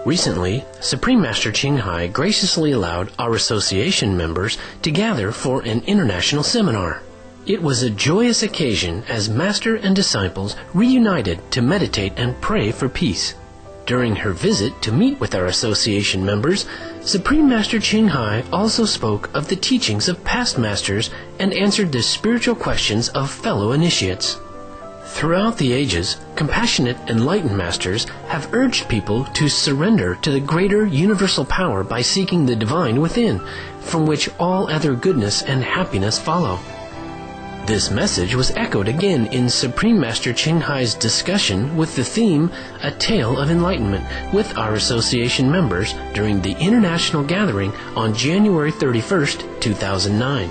Recently, Supreme Master Ching Hai graciously allowed our association members to gather for an international seminar. It was a joyous occasion as Master and disciples reunited to meditate and pray for peace. During her visit to meet with our association members, Supreme Master Ching Hai also spoke of the teachings of past masters and answered the spiritual questions of fellow initiates. Throughout the ages, compassionate enlightened masters have urged people to surrender to the greater universal power by seeking the divine within, from which all other goodness and happiness follow. This message was echoed again in Supreme Master Ching Hai's discussion with the theme A Tale of Enlightenment with our association members during the international gathering on January 31st, 2009.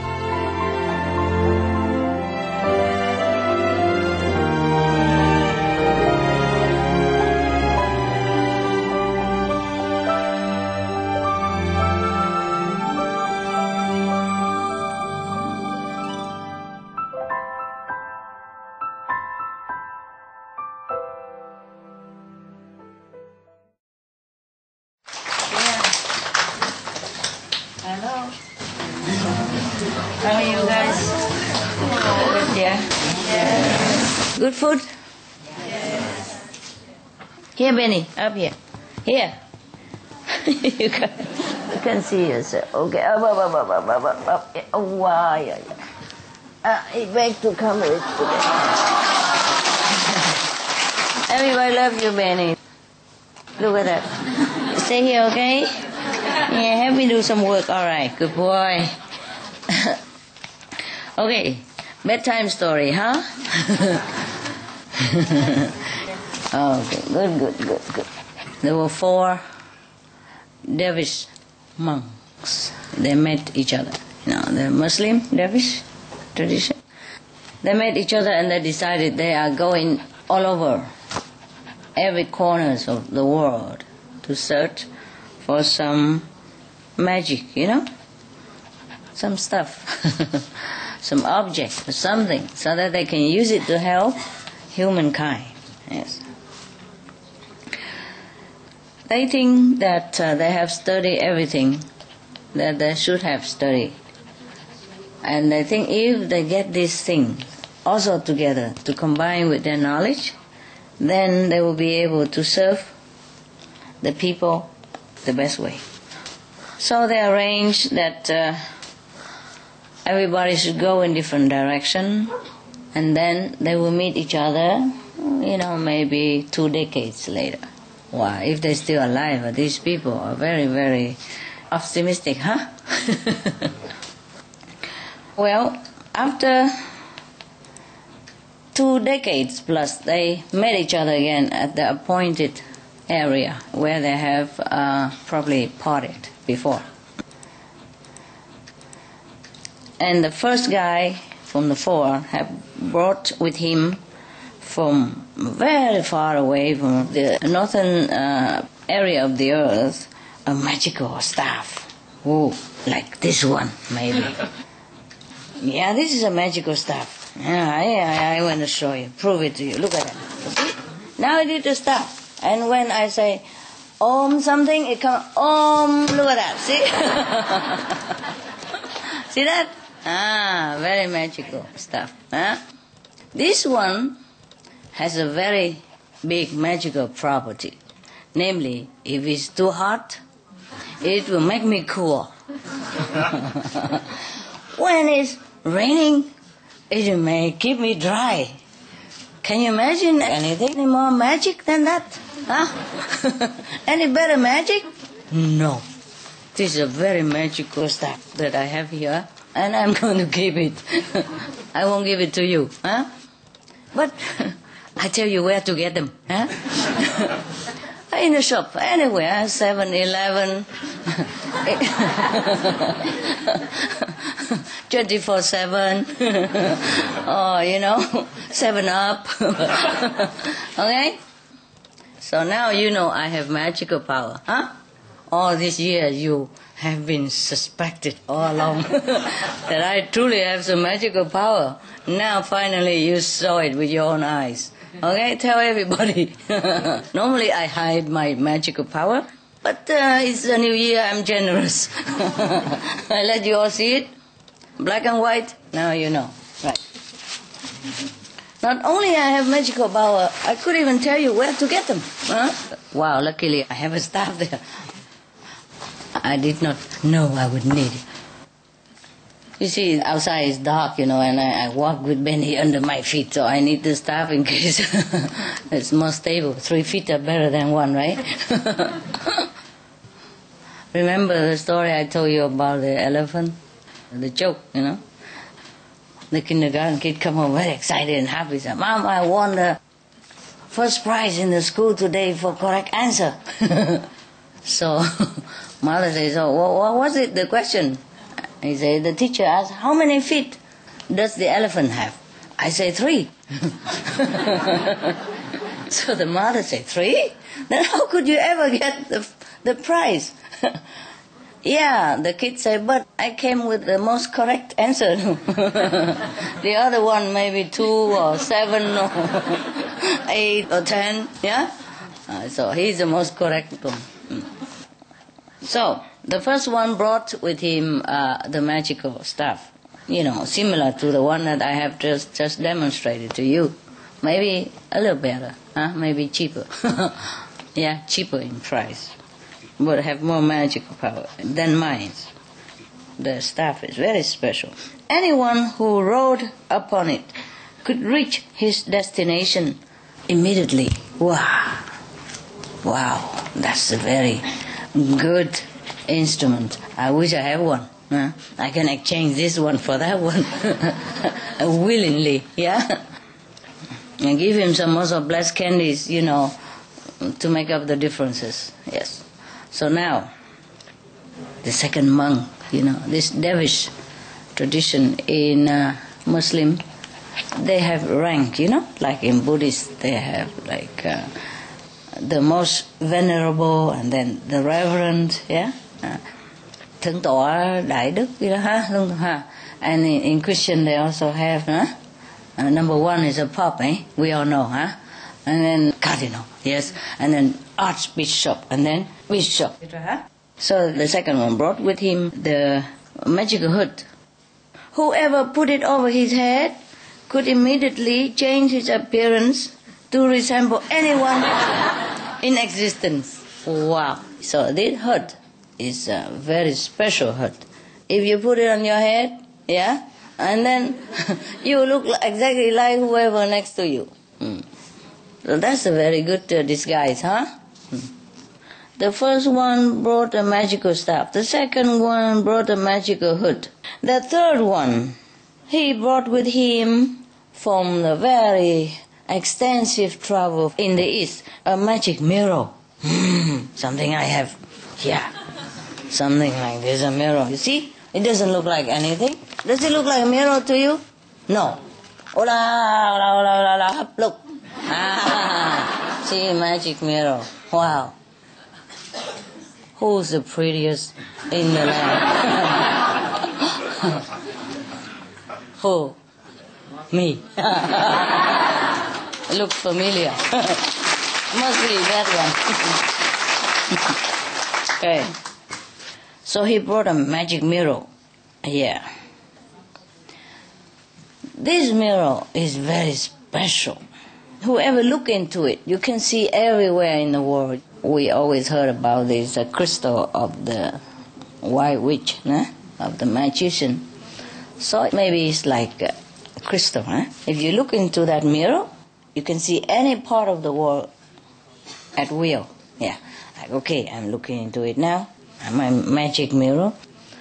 Hello. How are you guys? Good, yeah? Yes. Good food? Yes. Here, Benny, up here. Here. you can see yourself. Okay. Up. Oh, wow. Yeah. Back to come with today. Everybody loves you, Benny. Look at that. Stay here, okay? Yeah, help me do some work. All right, good boy. Okay, bedtime story, huh? Okay, good. There were 4 dervish monks. They met each other. You know, the Muslim dervish tradition. They met each other and they decided they are going all over every corners of the world to search for some magic, you know, some stuff, some object or something, so that they can use it to help humankind. Yes. They think that they have studied everything that they should have studied. And they think if they get these things also together to combine with their knowledge, then they will be able to serve the people the best way. So they arranged that everybody should go in different direction, and then they will meet each other, you know, maybe 2 decades later. Wow, if they're still alive, these people are very, very optimistic, huh? Well, after 2 decades plus, they met each other again at the appointed area where they have probably parted before. And the first guy from the 4 had brought with him from very far away from the northern area of the earth a magical staff. Oh, like this one, maybe. Yeah, this is a magical staff. Yeah, I want to show you, prove it to you. Look at that. See? Now I did the staff. And when I say, Om something, it comes, Om, look at that, see? See that? Very magical stuff. Huh? This one has a very big magical property. Namely, if it's too hot, it will make me cool. When it's raining, it may keep me dry. Can you imagine anything more magic than that? Huh? Any better magic? No. This is a very magical stuff that I have here, and I'm going to keep it. I won't give it to you, huh? But I tell you where to get them, huh? In the shop, anywhere, 7-Eleven, 24/7, or, 7-Up. Okay? So now you know I have magical power, huh? All these years you have been suspected all along that I truly have some magical power. Now finally you saw it with your own eyes. Okay, tell everybody. Normally I hide my magical power, but it's a new year, I'm generous. I let you all see it. Black and white, now you know. Right. Not only I have magical power, I could even tell you where to get them. Huh? Wow, luckily I have a staff there. I did not know I would need it. You see, outside is dark, and I walk with Benny under my feet, so I need the staff in case it's more stable. 3 feet are better than 1, right? Remember the story I told you about the elephant? The joke, The kindergarten kid come home very excited and happy. Said, Mom, I won the first prize in the school today for correct answer. So mother says, oh, what was it, the question? He said, the teacher asked, how many feet does the elephant have? I say 3. So the mother said, 3? Then how could you ever get the prize? Yeah, the kid said, but I came with the most correct answer. The other one maybe 2 or 7 or 8 or 10, yeah? So he's the most correct one. So the first one brought with him the magical stuff, similar to the one that I have just demonstrated to you. Maybe a little better, maybe cheaper. Yeah, cheaper in price, but have more magical power than mine. The staff is very special. Anyone who rode upon it could reach his destination immediately. Wow, that's a very good instrument. I wish I have one. I can exchange this one for that one willingly, yeah? And give him some also blessed candies, to make up the differences. Yes. So now, the second monk, this dervish tradition in Muslim, they have rank, like in Buddhist, they have like the most venerable and then the reverend, yeah? Thượng tọa Đại Đức, and in Christian they also have, number 1 is a pope, we all know, and then cardinal, yes, and then archbishop, and then bishop. So the second one brought with him the magical hood. Whoever put it over his head could immediately change his appearance to resemble anyone in existence. Wow. So this hood is a very special hood. If you put it on your head, yeah, and then you look exactly like whoever next to you. So that's a very good disguise, huh? The first one brought a magical staff. The second one brought a magical hood. The third one, he brought with him from the very extensive travel in the East, a magic mirror. Something I have here. Something like this, a mirror. You see? It doesn't look like anything. Does it look like a mirror to you? No. Look. See, magic mirror. Wow. Who's the prettiest in the land? Who? Me. Look familiar. Must be that one. Okay. So he brought a magic mirror. Yeah. This mirror is very special. Whoever look into it, you can see everywhere in the world. We always heard about this crystal of the white witch, of the magician. So maybe it's like a crystal. If you look into that mirror, you can see any part of the world at will. Yeah. Like, okay, I'm looking into it now. My magic mirror.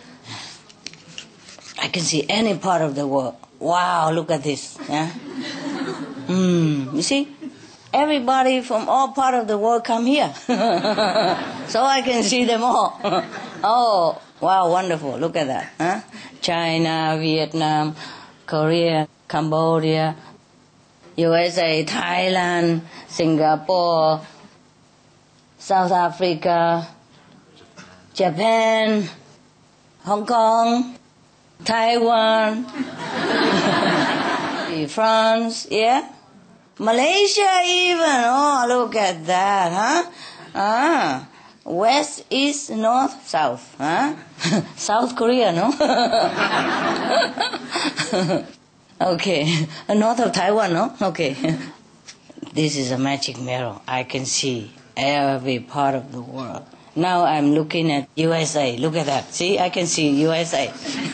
I can see any part of the world. Wow, look at this. Yeah? You see? Everybody from all parts of the world come here. So I can see them all. Oh, wow, wonderful. Look at that. China, Vietnam, Korea, Cambodia, USA, Thailand, Singapore, South Africa, Japan, Hong Kong, Taiwan, France, yeah? Malaysia even. Oh, look at that, huh? West, east, north, south, huh? South Korea, no? Okay. North of Taiwan, no? Okay. This is a magic mirror. I can see every part of the world. Now I'm looking at USA. Look at that. See, I can see USA.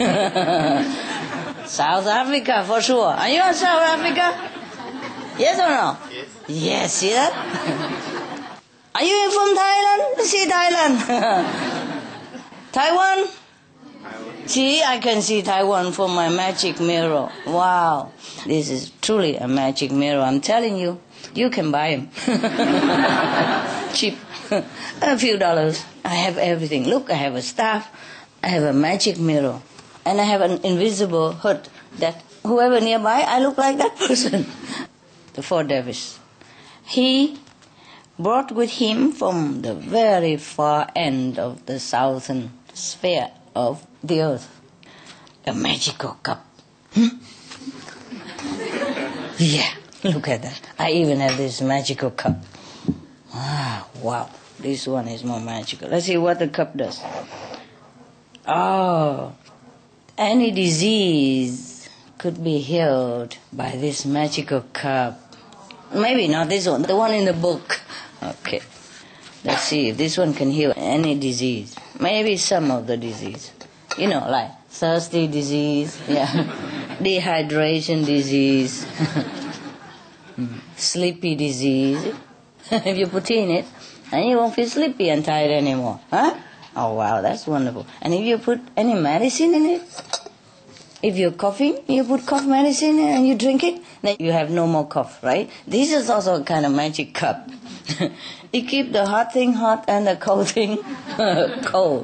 South Africa for sure. Are you in South Africa? Yes or no? Yes. Yes, see that? Are you from Thailand? See Thailand. Taiwan? See, I can see Taiwan from my magic mirror. Wow. This is truly a magic mirror. I'm telling you, you can buy them. Cheap. A few dollars. I have everything. Look, I have a staff. I have a magic mirror. And I have an invisible hood that whoever nearby, I look like that person. The four dervishes. He brought with him from the very far end of the southern sphere of the earth a magical cup. Yeah, look at that. I even have this magical cup. Ah, wow. This one is more magical. Let's see what the cup does. Oh, any disease could be healed by this magical cup. Maybe not this one, the one in the book. Okay. Let's see if this one can heal any disease. Maybe some of the disease. You know, like thirsty disease, yeah, dehydration disease, sleepy disease. If you put tea in it, and you won't feel sleepy and tired anymore. Huh? Oh, wow, that's wonderful. And if you put any medicine in it, if you're coughing, you put cough medicine in and you drink it, then you have no more cough, right? This is also a kind of magic cup. It keeps the hot thing hot and the cold thing cold.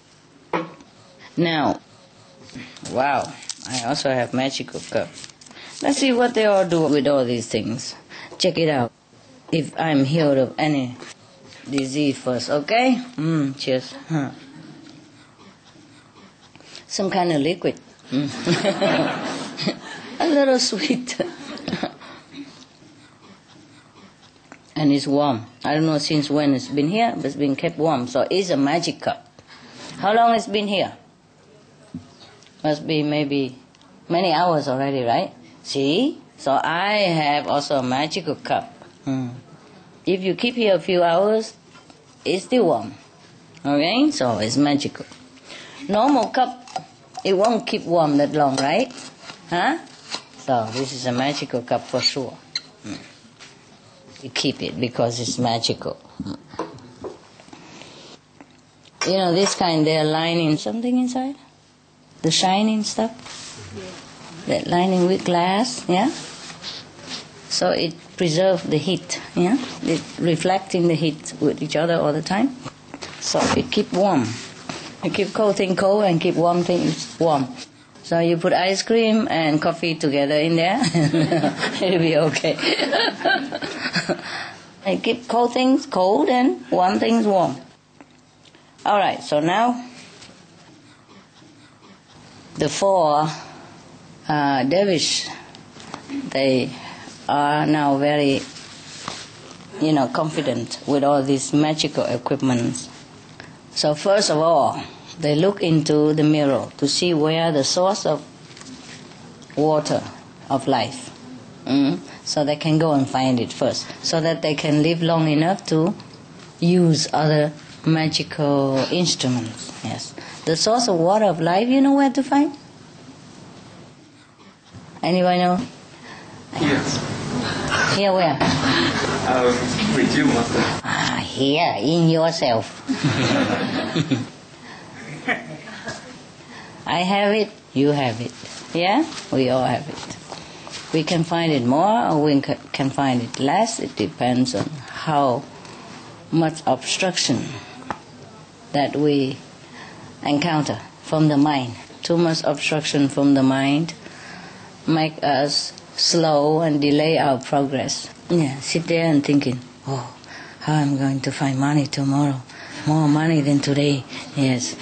Now, wow, I also have magical cup. Let's see what they all do with all these things. Check it out. If I'm healed of any disease first, okay? Cheers. Some kind of liquid. A little sweet. And it's warm. I don't know since when it's been here, but it's been kept warm. So it's a magic cup. How long it's been here? Must be maybe many hours already, right? See? So I have also a magical cup. If you keep here a few hours, it's still warm. Okay? So it's magical. Normal cup, it won't keep warm that long, right? Huh? So this is a magical cup for sure. You keep it because it's magical. You know, this kind, they're lining something inside? The shining stuff? That lining with glass, yeah? So it preserves the heat, yeah? It reflecting the heat with each other all the time. So it keep warm. You keep cold thing cold and keep warm things warm. So you put ice cream and coffee together in there, it'll be okay. And keep cold things cold and warm things warm. All right, so now the four dervish, they are now very, confident with all these magical equipments. So first of all, they look into the mirror to see where the source of water of life. So they can go and find it first, so that they can live long enough to use other magical instruments. Yes, the source of water of life. You know where to find? Anyone know? Yes. Here where? With you, Master. Here in yourself. I have it, you have it. Yeah? We all have it. We can find it more or we can find it less. It depends on how much obstruction that we encounter from the mind. Too much obstruction from the mind make us slow and delay our progress. Yeah, sit there and thinking, oh, how I'm going to find money tomorrow. More money than today. Yes.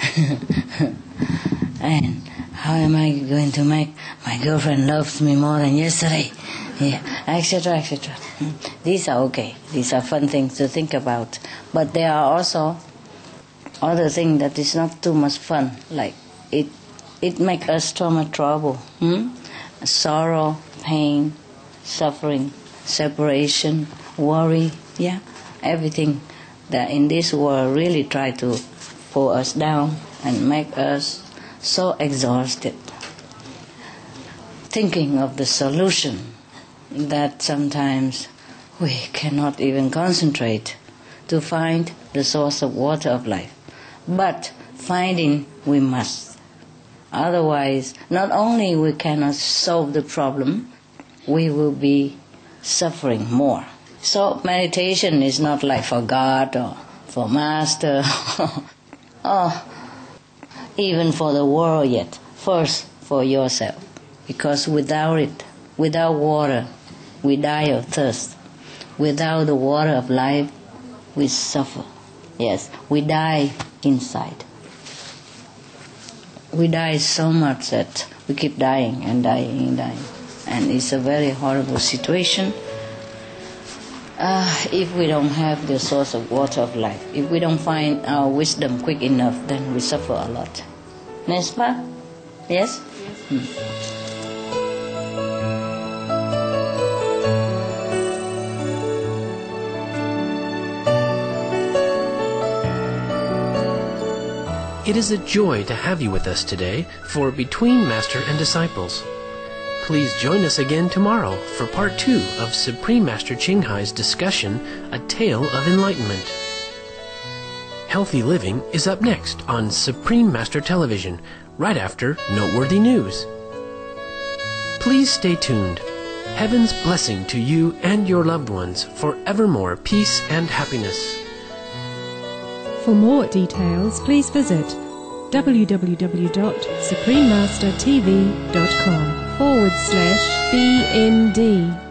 And how am I going to make my girlfriend loves me more than yesterday? Yeah, etc., etc. These are okay. These are fun things to think about. But there are also other things that is not too much fun. Like it makes us too much trouble. Sorrow, pain, suffering, separation, worry. Yeah, everything that in this world really try to pull us down and make us so exhausted. Thinking of the solution that sometimes we cannot even concentrate to find the source of water of life. But finding we must. Otherwise, not only we cannot solve the problem, we will be suffering more. So meditation is not like for God or for Master or even for the world yet. First, for yourself. Because without it, without water, we die of thirst. Without the water of life, we suffer. Yes, we die inside. We die so much that we keep dying and dying and dying. And it's a very horrible situation. If we don't have the source of water of life, if we don't find our wisdom quick enough, then we suffer a lot. N'est-ce pas? Yes? It is a joy to have you with us today for Between Master and Disciples. Please join us again tomorrow for part 2 of Supreme Master Ching Hai's discussion, A Tale of Enlightenment. Healthy Living is up next on Supreme Master Television, right after Noteworthy News. Please stay tuned. Heaven's blessing to you and your loved ones for evermore peace and happiness. For more details, please visit www.suprememastertv.com/BND.